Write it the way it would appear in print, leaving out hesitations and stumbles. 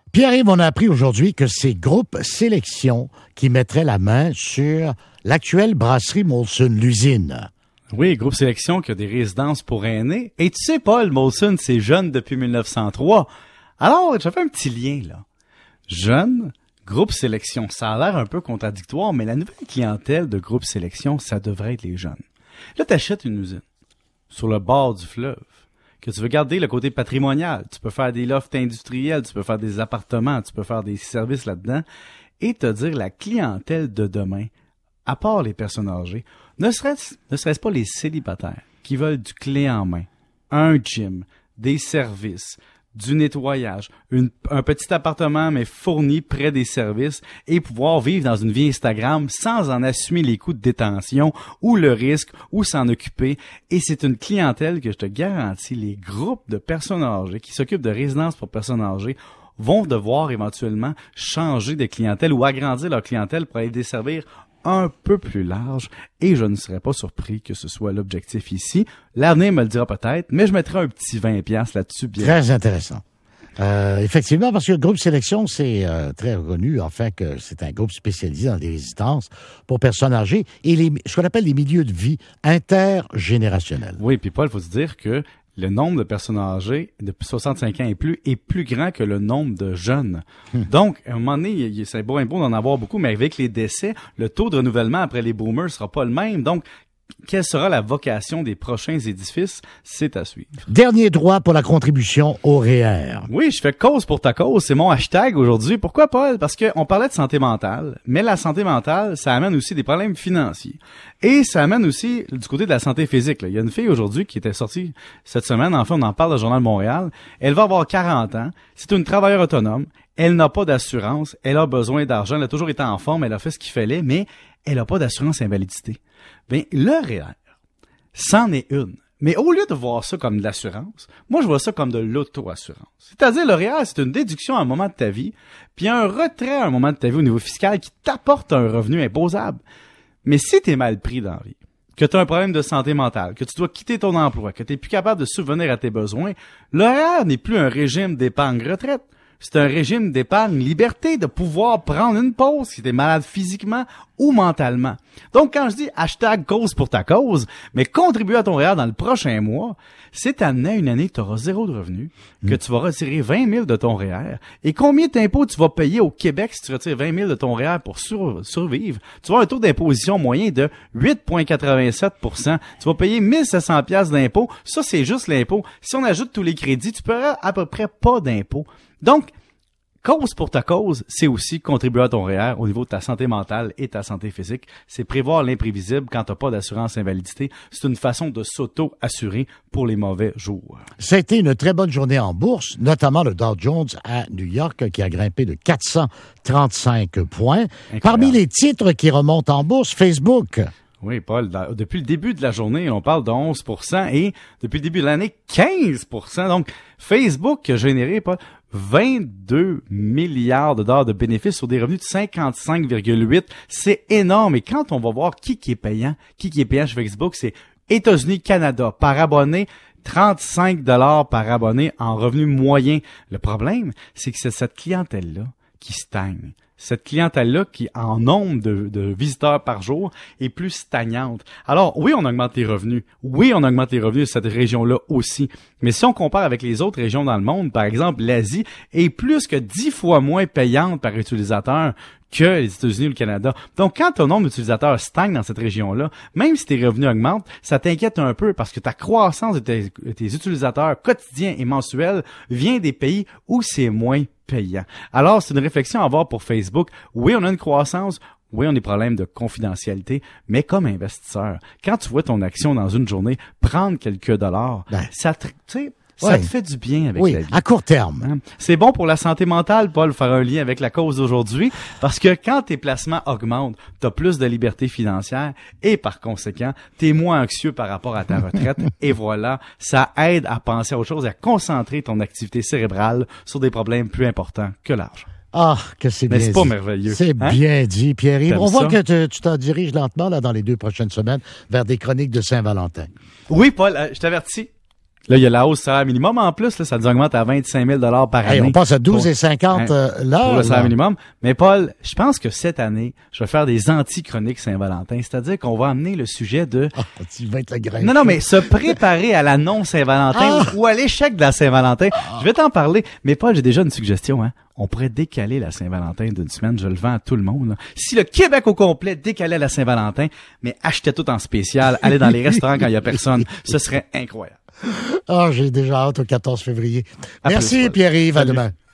Pierre-Yves, on a appris aujourd'hui que c'est Groupe Sélection qui mettrait la main sur l'actuelle brasserie Molson, l'usine. Oui, Groupe Sélection qui a des résidences pour aînés. Et tu sais, Paul, Molson, c'est jeune depuis 1903. Alors, j'ai fait un petit lien, là. Jeune, Groupe Sélection, ça a l'air un peu contradictoire, mais la nouvelle clientèle de Groupe Sélection, ça devrait être les jeunes. Là, t'achètes une usine sur le bord du fleuve, que tu veux garder le côté patrimonial. Tu peux faire des lofts industriels, tu peux faire des appartements, tu peux faire des services là-dedans, et te dire la clientèle de demain, à part les personnes âgées, ne serait-ce pas les célibataires qui veulent du clé en main, un gym, des services, du nettoyage, un petit appartement mais fourni près des services et pouvoir vivre dans une vie Instagram sans en assumer les coûts de détention ou le risque ou s'en occuper. Et c'est une clientèle que je te garantis, les groupes de personnes âgées qui s'occupent de résidences pour personnes âgées vont devoir éventuellement changer de clientèle ou agrandir leur clientèle pour aller desservir un peu plus large, et je ne serais pas surpris que ce soit l'objectif ici. L'avenir me le dira peut-être, mais je mettrai un petit 20$ là-dessus. Bien. Très intéressant. Effectivement, parce que le groupe Sélection, c'est très reconnu, enfin, que c'est un groupe spécialisé dans des résidences pour personnes âgées et ce qu'on appelle les milieux de vie intergénérationnels. Oui, puis Paul, il faut se dire que le nombre de personnes âgées de 65 ans et plus est plus grand que le nombre de jeunes. Donc, à un moment donné, c'est beau d'en avoir beaucoup, mais avec les décès, le taux de renouvellement après les boomers sera pas le même. Donc, quelle sera la vocation des prochains édifices? C'est à suivre. Dernier droit pour la contribution au REER. Oui, je fais cause pour ta cause. C'est mon hashtag aujourd'hui. Pourquoi, Paul? Parce qu'on parlait de santé mentale, mais la santé mentale, ça amène aussi des problèmes financiers. Et ça amène aussi du côté de la santé physique. Là. Il y a une fille aujourd'hui qui était sortie cette semaine. Enfin, on en parle dans le Journal de Montréal. Elle va avoir 40 ans. C'est une travailleuse autonome. Elle n'a pas d'assurance. Elle a besoin d'argent. Elle a toujours été en forme. Elle a fait ce qu'il fallait, mais elle n'a pas d'assurance invalidité. Bien, le REER, c'en est une. Mais au lieu de voir ça comme de l'assurance, moi, je vois ça comme de l'auto-assurance. C'est-à-dire, le REER, c'est une déduction à un moment de ta vie, puis un retrait à un moment de ta vie au niveau fiscal qui t'apporte un revenu imposable. Mais si t'es mal pris dans la vie, que tu as un problème de santé mentale, que tu dois quitter ton emploi, que tu n'es plus capable de subvenir à tes besoins, le REER n'est plus un régime d'épargne retraite. C'est un régime d'épargne liberté de pouvoir prendre une pause si t'es malade physiquement ou mentalement. Donc, quand je dis hashtag cause pour ta cause, mais contribuer à ton REER dans le prochain mois, c'est amener à une année que tu auras zéro de revenu, que tu vas retirer 20 000 de ton REER. Et combien d'impôts tu vas payer au Québec si tu retires 20 000 de ton REER pour survivre? Tu vas avoir un taux d'imposition moyen de 8,87 %. Tu vas payer 1 700 $ d'impôts. Ça, c'est juste l'impôt. Si on ajoute tous les crédits, tu paieras à peu près pas d'impôts. Donc, cause pour ta cause, c'est aussi contribuer à ton REER au niveau de ta santé mentale et ta santé physique. C'est prévoir l'imprévisible quand tu n'as pas d'assurance invalidité. C'est une façon de s'auto-assurer pour les mauvais jours. Ça a été une très bonne journée en bourse, notamment le Dow Jones à New York qui a grimpé de 435 points. Incroyable. Parmi les titres qui remontent en bourse, Facebook. Oui, Paul, depuis le début de la journée, on parle de 11 % et depuis le début de l'année, 15 %. Donc, Facebook a généré, Paul, 22 milliards de dollars de bénéfices sur des revenus de 55,8. C'est énorme. Et quand on va voir qui est payant chez Facebook, c'est États-Unis, Canada, par abonné, 35 $ par abonné en revenu moyen. Le problème, c'est que c'est cette clientèle-là qui stagne. Cette clientèle-là qui, en nombre de visiteurs par jour, est plus stagnante. Alors, oui, on augmente les revenus. Oui, on augmente les revenus de cette région-là aussi. Mais si on compare avec les autres régions dans le monde, par exemple, l'Asie est plus que 10 fois moins payante par utilisateur que les États-Unis ou le Canada. Donc, quand ton nombre d'utilisateurs stagne dans cette région-là, même si tes revenus augmentent, ça t'inquiète un peu parce que ta croissance de tes utilisateurs quotidiens et mensuels vient des pays où c'est moins payant. Alors, c'est une réflexion à avoir pour Facebook. Oui, on a une croissance. Oui, on a des problèmes de confidentialité, mais comme investisseur, quand tu vois ton action dans une journée prendre quelques dollars, ça te fait du bien avec la vie. À court terme. C'est bon pour la santé mentale, Paul, faire un lien avec la cause d'aujourd'hui, parce que quand tes placements augmentent, tu as plus de liberté financière et par conséquent, tu es moins anxieux par rapport à ta retraite. Et voilà, ça aide à penser à autre chose et à concentrer ton activité cérébrale sur des problèmes plus importants que l'argent. Ah, que c'est bien dit. Mais c'est pas merveilleux. C'est bien dit, Pierre-Yves. On voit que tu t'en diriges lentement là dans les 2 prochaines semaines vers des chroniques de Saint-Valentin. Oui, Paul, je t'avertis. Là, il y a la hausse salaire minimum en plus, là, ça nous augmente à 25 000 par année. Hey, on passe à 12,50 l'heure. Pour le salaire minimum. Mais Paul, je pense que cette année, je vais faire des anti-chroniques Saint-Valentin. C'est-à-dire qu'on va amener le sujet de... Tu vas être le grain. Non, mais se préparer à la non-Saint-Valentin ou à l'échec de la Saint-Valentin. Je vais t'en parler. Mais Paul, j'ai déjà une suggestion, hein. On pourrait décaler la Saint-Valentin d'une semaine. Je le vends à tout le monde, là. Si le Québec au complet décalait la Saint-Valentin, mais achetait tout en spécial, aller dans les restaurants quand il y a personne, ce serait incroyable. J'ai déjà hâte au 14 février. Merci, Pierre-Yves. À demain.